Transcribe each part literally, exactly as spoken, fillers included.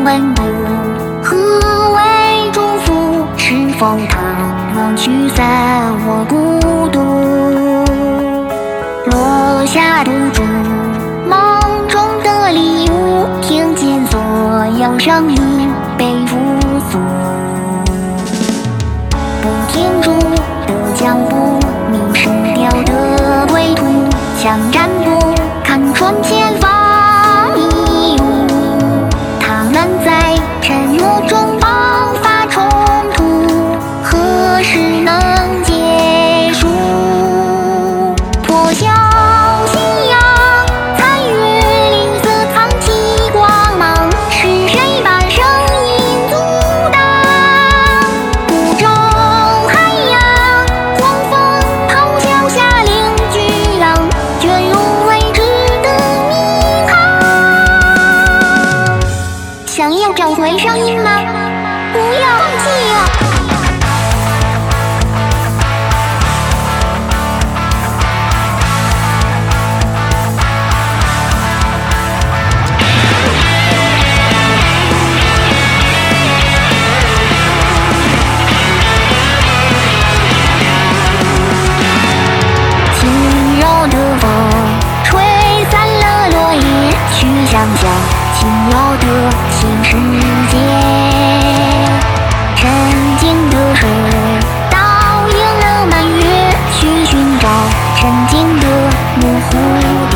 温度。何为祝福？是否它能驱散我孤独？落下赌注，梦中的礼物，听见所有声音被复苏。不停住的脚步，迷失掉的归途，枪战不看穿前方迷雾，他们在沉默中爆发冲突，何时能结束？破晓夕阳残月吝啬藏起光芒，是谁把声音阻挡？孤舟海洋，狂风咆哮下令巨浪，卷入未知的迷航。想要找回声音吗？不要放弃啊！轻柔的风吹散了落叶，去想象轻柔的新世界。沉静的水倒映了满月，去寻找沉静的模糊点。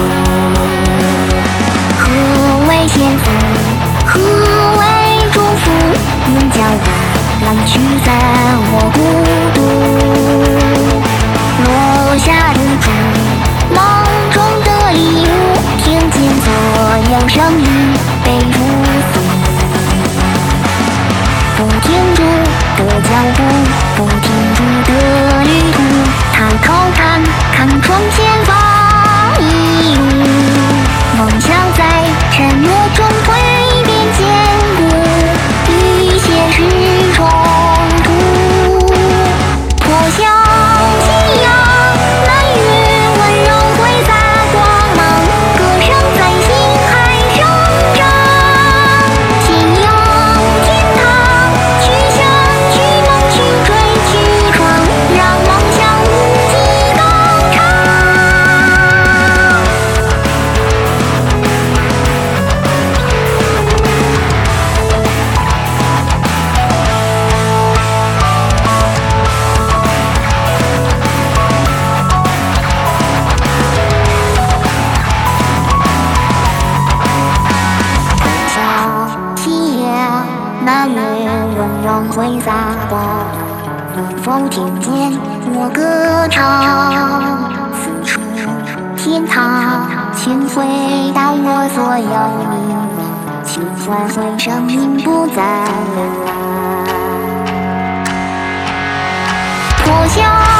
何为幸福？何为祝福？用脚步来驱散我孤独。落下赌注，梦中的礼物，听见所有声音被复苏。不停住的脚步，不停住的旅途，抬头看，看窗前方迷雾，梦想在沉默中蜕变坚固，与现实冲突。破晓夕阳，满月温柔挥洒光芒，歌声在心海生长。信仰天堂，去想，去梦，去追，去闯，让梦想无极高唱。小夕阳，那月温柔挥洒光，能否听见我歌唱？四处天堂，请回答我所有疑问，请唤回声音不再流浪。破晓。